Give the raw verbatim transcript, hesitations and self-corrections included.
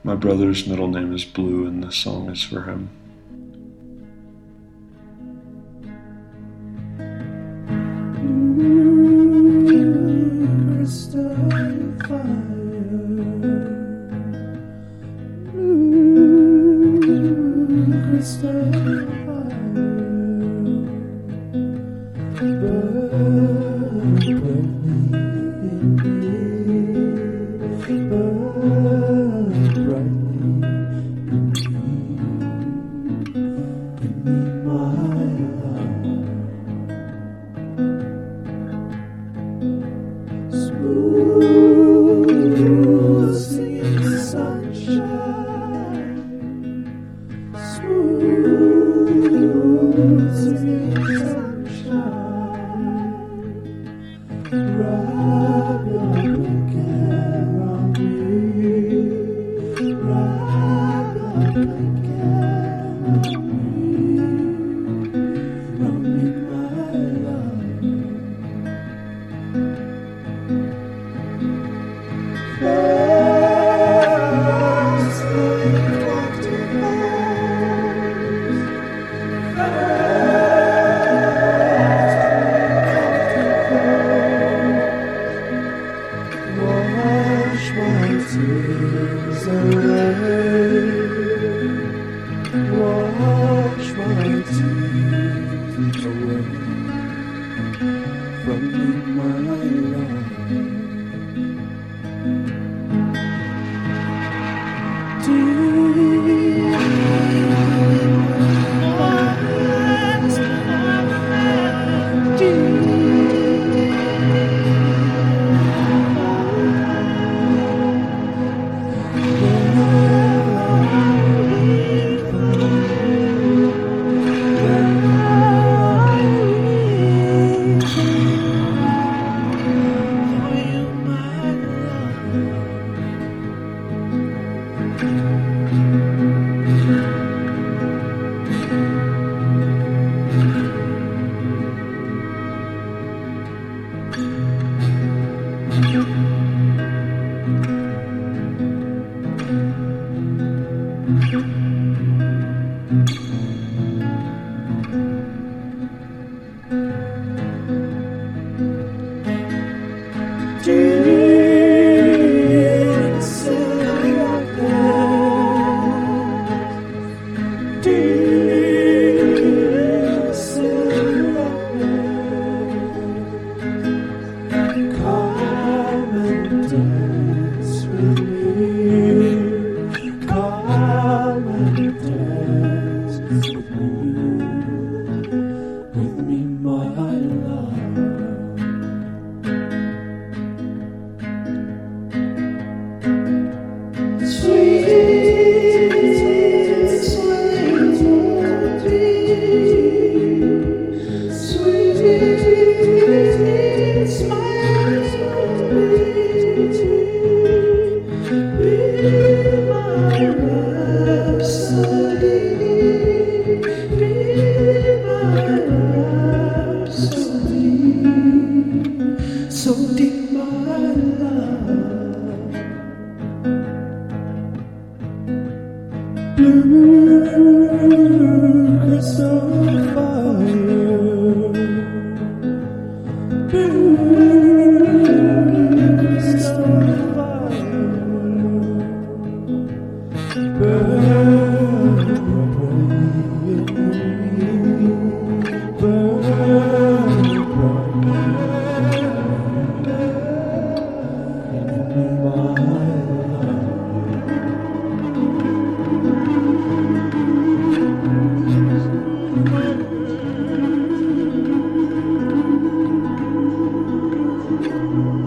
My brother's middle name is Blue, and this song is for him. Blue crystal fire, blue crystal fire, burn brightly in me, burn brightly in me, bring me my love. Smooth singing sunshine, smooth singing sunshine, wrap your blanket around me, wrap your blanket around me, round me, my love. First thing walked in arms, first wash my tears away, wash my tears away from me, my love. So deep, my love. Blue crystal fire, blue crystal fire, burn brightly in me, burn brightly in my love. Thank you.